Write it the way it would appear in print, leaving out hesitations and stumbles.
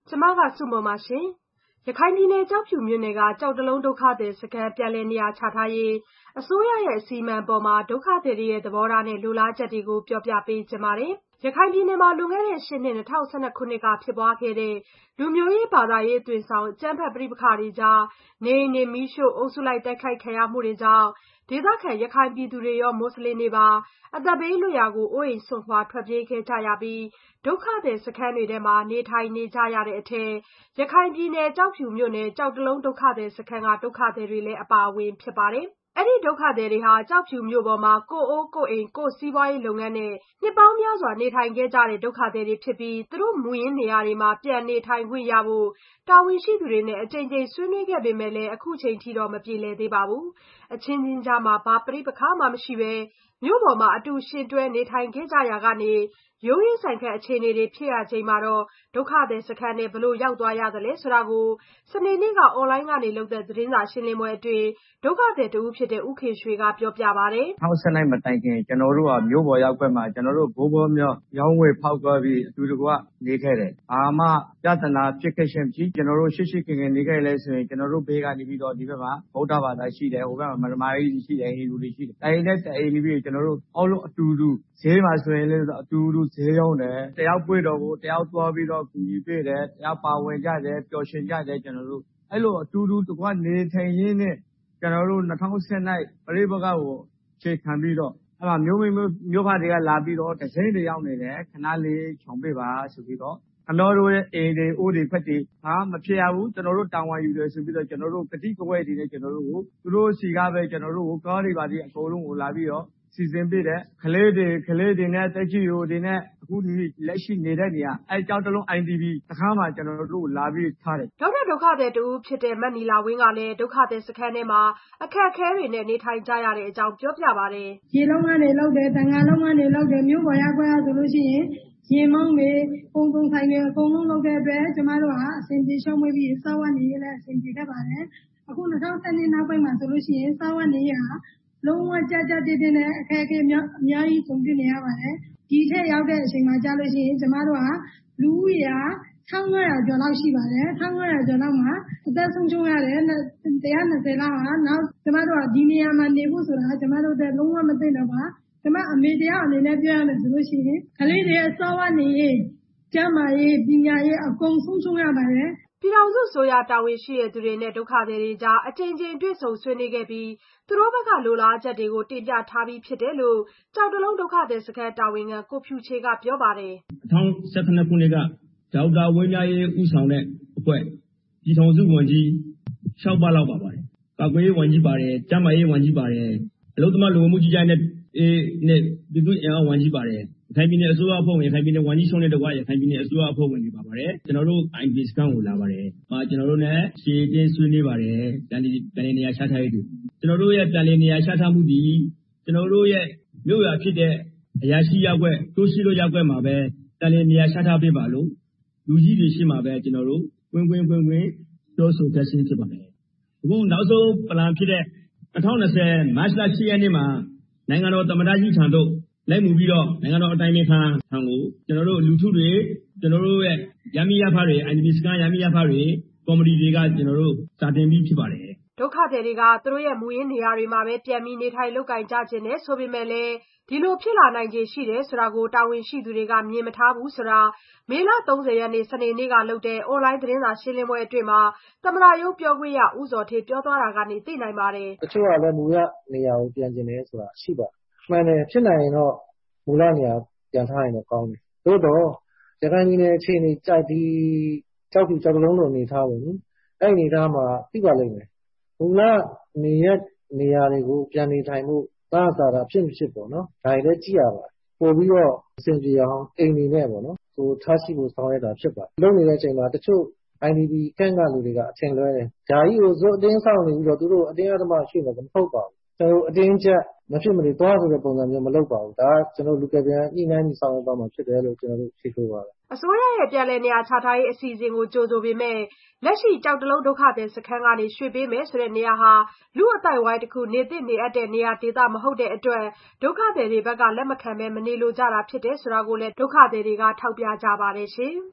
ကျမကစုမပါရှင်။ရခိုင်ပြည်နယ်ကျောက်ဖြူမြို့နယ်ကကျောက်တလုံးဒုက္ခသည်စခန်းပြန်လည်နေရာချထားရေးအစိုးရရဲ့အစီအမံအပေါ်ဒုက္ခသည်တွေရဲ့သဘောထားနဲ့လိုလားချက်တွေကိုပြောပြပေးချင်ပါတယ်။ရခိုင်ပြည်နယ်မှာလွန်ခဲ့တဲ့8နှစ်2012ခုနှစ်ကဖြစ်ပွားခဲ့တဲ့လူမျိုးရေးဘာသာရေးအသွင်ဆောင်အကြမ်းဖက်ပဋိပက္ခတွေကြားနေအိမ်တွေမီးရှို့အုပ်စုလိုက်တိုက်ခိုက်ခံရမှုတွေကြောင့်ဒေသခံရခိုင်ပြည်သူတွေရောမွတ်ဆလင်တွေပါအသက်ဘေးလွတ်ရာကိုအိုးအိမ်စွန့်ခွာထွက်ပြေးခဲ့ကြရပြီးဒုက္ခသည်စခန်းတွေထဲမှာနေထိုင်နေကြရတဲ့အထက်ရခိုင်ပြည်နယ်ကျောက်ဖြူမြို့နယ်ကျောက်တလုံးဒုက္ခသည်စခန်းကဒုက္ခသည်တွေလည်းအပါအဝင်ဖြစ်ပါတယ်။အဲဒီဒုက္ခသည်တွေဟာကျောက်ဖြူမြို့ပေါ်မှာကိုယ့်အိုးကိုယ့်အိမ်ကိုယ့်စီးပွားရေးလုပ်ငန်းနဲ့နှစ်ပေါင်းများစွာနေထိုင်ခဲ့ကြတဲ့ဒုက္ခသည်တွေဖြစ်ပြီးသူတို့မူရင်းနေရာတွေမှာပြန်နေထိုင်ခွင့်ရဖို့တာဝန်ရှိသူတွေနဲ့အကြိမ်ကြိမ်ဆွေးနွေးခဲ့ပေမဲ့လည်းအခုချိန်ထိတော့မပြေလည်သေးပါဘူး။အချင်းချင်းကြားမှာဘာပဋိပက္ခမှမရှိဘဲမြို့ပေါ်မှာအတူရှင်တွဲနေထိုင်ခဲ့ကြရာကနေရုန်းရင်းဆန်ခတ်အခြေအနေတွေဖြစ်ရချိန်မှာဒုက္ခသည်စခန်းထဲဘယ်လိုရောက်သွားရသလဲဆိုတာကိုစနေနေ့ကအွန်လိုင်းကနေလုပ်တဲ့သတင်းစာရှင်းလင်းပွဲအတွင်းဒုက္ခသည်တဦးဖြစ်တဲ့ဦးခေရွှေကပြောပြပါတယ်။2012မတိုင်ခင်ကျွန်တော်တို့ကမြို့ပေါ်ရောက်ခွင့်မှာကျွန်တော်တို့ဘိုးဘောမြောက်ရောင်းဝယ်ဖောက်သွားပြီးအတူတကွနေခဲ့တယ်။အာမပြဿနာဖြစ်ခဲ့ခြင်းဖြစ်ကျွန်တော်တို့ရှိခင်နေခဲ့လဲဆိုရင်ကျွန်တော်တို့ဘေးကနေပြီးတော့ဒီဘက်မှာဗုဒ္ဓဘာသာရှိတယ်ဟိုဘက်မှာမရမာရီရှိတယ်ဟိန္ဒူတွေရှိတယ်။တိုင်နဲ့တိုင်နေပြီးကျွန်တော်တို့အောက်လို့အတူတူဈေးမှာဆိုရင်လည်းအတူတူဈေးရောင်းတယ်တယောက်ပွေတော့ကိုတယောက်သွားပြီးတော့ကူညီပေးတယ်တယောက်ပါဝင်ကြတယ်ပျော်ရွှင်ကြတယ်ကျွန်တော်တို့အဲ့လိုအတူတူတကွနေထိုင်ရင်းနဲ့ကျွန်တော်တို့2010ပြိပကကိုခြေခံပြီးတော့အဲ့မှာမျိုးဖတွေကလာပြီးတော့တစိမ့်တွေရောက်နေတယ်ခဏလေးခြုံပေးပါဆိုပြီးတော့ကျွန်တော်တို့ရဲ့အိမ်တွေအိုးတွေဖက်တွေမဖြစ်ရဘူးကျွန်တော်တို့တာဝန်ယူတယ်ဆိုပြီးတော့ကျွန်တော်တို့ကတိကဝတ်တွေနဲ့ကျွန်တော်တို့ကိုသူတို့စီကပဲကျွန်တော်တို့ကိုကားတွေပါဒီအကုန်လုံးကိုလာပြီးတော့စီစဉ်ပေးတယ်ကလေးတွေနဲ့တက်ကြီးရိုတွေနဲ့အခုလက်ရှိနေတဲ့နေရာအဲကြောက်တလုံး IDP စခန်းမှာကျွန်တော်တို့လာပြီးထားတယ်နောက်တဲ့ဒုက္ခသည်တူဖြစ်တဲ့မတ်နီလာဝင်းကလည်းဒုက္ခသည်စခန်းထဲမှာအခက်အခဲတွေနဲ့နေထိုင်ကြရတဲ့အကြောင်းပြောပြပါတယ်ရေလုံးကနေလောက်တယ်တန်ငါလုံးကနေလောက်တယ်မြို့ပေါ်ရောက်ခွင့်ဆိုလို့ရှိရင်ရေမောင်းတွေပုံဆိုင်တွေအကုန်လုံးလုပ်တဲ့အတွက်ကျမတို့ဟာအဆင်ပြေရှုံးမွေးပြီးစောဝတ်နေရလည်းအဆင်ပြေတတ်ပါတယ်အခု2010နောက်ပိုင်းမှာဆိုလို့ရှိရင်စောဝတ်နေရလုံးဝကြတဲ့နဲ့အခက်အခဲအများကြီးကြုံတွေ့နေရပါတယ်ဒီထက်ရောက်တဲ့အချိန်မှာကြာလို့ရှိရင်ကျမတို့ဟာလူဦးရေ1500ကျော်လောက်ရှိပါတယ်1500ကျော်လောက်မှာအသက်ဆုံးရှုံးရတယ်120လောက်ဟာနောက်ကျမတို့ကဒီနေရာမှာနေဖို့ဆိုတာကျမတို့တဲ့လုံးဝမသိတော့ပါကျမအမေတရားအနေနဲ့ပြောရမယ်ဆိုလို့ရှိရင်ကလေးတွေရဲ့စောဝတ်နေရေးကျန်းမာရေးပညာရေးအကုန်ဆုံးရှုံးရပါတယ်ပြည်ထောင်စုဆိုရတာဝန်ရှိတဲ့သူတွေနဲ့ဒုက္ခသည်တွေကြားအကြိမ်ကြိမ်တွေ့ဆုံဆွေးနွေးခဲ့ပြီးသူတို့ဘက်ကလိုလားချက်တွေကိုတင်ပြထားပြီးဖြစ်တယ်လို့ကြောက်တလုံးဒုက္ခသည်စခန်းတာဝန်ခံကိုဖြူချေကပြောပါတယ် 2012ခုနှစ်ကဒေါက်တာဝင်းမြတ်ရေးဦးဆောင်တဲ့အဖွဲ့ပြည်ထောင်စုဝန်ကြီး6ပါးလောက်ပါပါတယ်။ကာကွယ်ရေးဝန်ကြီးပါတယ်၊ကျန်းမာရေးဝန်ကြီးပါတယ်၊အလုပ်သမားလူဝင်မှုကြီးကြပ်ရေးနဲ့ပြည်သူ့အင်အားဝန်ကြီးပါတယ်။ရခိုင်ပြည်နယ်အစိုးရအဖွဲ့ဝင်ရခိုင်ပြည်နယ်ဝန်ကြီးချုပ်နဲ့တကွရခိုင်ပြည်နယ်အစိုးရအဖွဲ့ဝင်တွေပါပါတယ်။ကျွန်တော်တို့ IDP စခန်းကိုလာပါတယ်။ကျွန်တော်တို့နဲ့ရှေ့တင်းဆွေးနွေးပါတယ်။ပြန်လည်နေရာချထားရေးတို့ကျွန်တော်တို့ရဲ့ပြန်လည်နေရာချထားမှုဒီကျွန်တော်တို့ရဲ့မြို့ရွာဖြစ်တဲ့အရာရှိရပ်ကွက်တိုးရှိလို့ရပ်ကွက်မှာပဲပြန်လည်နေရာချထားပေးပါလို့လူကြီးတွေရှိမှာပဲကျွန်တော်တို့ကွင်းပြောဆိုခဲ့ခြင်းဖြစ်ပါတယ်။အခုနောက်ဆုံးပလန်ဖြစ်တဲ့2020မတ်လ10ရက်နေ့မှာနိုင်ငံတော်သမ္မတကြီးထံသို့လိုက်မှုပြီးတော့နိုင်ငံတော်အတိုင်ပင်ခံထံကိုကျွန်တော်တို့လူထုတွေကျွန်တော်တို့ရဲ့ရမီရဖတွေ IDP စခန်းရမီရဖတွေကော်မတီတွေကကျွန်တော်တို့စာတင်ပြီးဖြစ်ပါတယ်ဒုက္ခသည်တွေကသူတို့ရဲ့မူရင်းနေရာတွေမှာပဲပြန်ပြီးနေထိုင်လုပ်ကိုင်ကြခြင်းနဲ့ဆိုပေမဲ့လည်းဒီလိုဖြစ်လာနိုင်ခြေရှိတယ်ဆိုတာကိုတာဝန်ရှိသူတွေကမြင်မထားဘူးဆိုတာမေလ30ရက်နေ့စနေနေ့ကလုပ်တဲ့အွန်လိုင်းသတင်းစာရှင်းလင်းပွဲအတွင်းမှာသမ္မတရုံးပြောခွင့်ရဦးဇော်ဌေးပြောသွားတာကနေသိနိုင်ပါတယ်တချို့ကလည်းမူရနေရာကိုပြန်ကျင်တယ်ဆိုတာရှိပါမှန်တယ်ဖြစ်နိုင်ရင်တော့မူလနေရာပြန်ထားရင်တော့ကောင်းတယ်သို့တော့ရခိုင်ပြည်နယ်အခြေအနေကြိုက်ပြီးကြောက်တလုံးလိုနေထားတယ်အဲ့အနေထားမှာသိပါလိမ့်မယ်မူလနေရာတွေကိုပြန်နေထိုင်မှုသာသာဖြစ်မဖြစ်ပေါ့နော်ဒါတွေလည်းကြည့်ရပါပို့ပြီးတော့အဆင်ပြေအောင်အိမ်နေနဲ့ပေါ့နော်ကိုထားရှိဖို့ဆောင်ရတာဖြစ်ပါလုပ်နေတဲ့အချိန်မှာတချို့ IDP ကန့်ကလူတွေကအထင်လွဲတယ်ဓာကြီးကိုဇွတ်အတင်းဆောင်နေပြီးတော့သူတို့အတင်းအဓမ္မရှိနေတယ်မဟုတ်ပါဘူးကျွန်တော်အတင်းချက်မဖြစ်မနေသွားဆိုတဲ့ပုံစံမျိုးမလုပ်ပါဘူးဒါကကျွန်တော်လူကပြန်ညှိနှိုင်းပြီးဆောင်ရွက်သွားမှာဖြစ်တယ်လို့ကျွန်တော်တို့ဖြေဆိုပါတယ်အစိုးရရဲ့ပြန်လည်နေရာချထားရေးအစီအစဉ်ကိုကြိုဆိုပေမဲ့လက်ရှိကြောက်တလုံးဒုက္ခသည်စခန်းကနေရွှေ့ပေးမယ်ဆိုတဲ့နေရာဟာလူအတိုင်းဝိုင်းတစ်ခုနေသင့်နေအပ်တဲ့နေရာဒေသမဟုတ်တဲ့အတွက်ဒုက္ခသည်တွေဘက်ကလက်မခံဘဲမနေလိုကြတာဖြစ်တယ်ဆိုတာကိုလည်းဒုက္ခသည်တွေကထောက်ပြကြပါတယ်ရှင်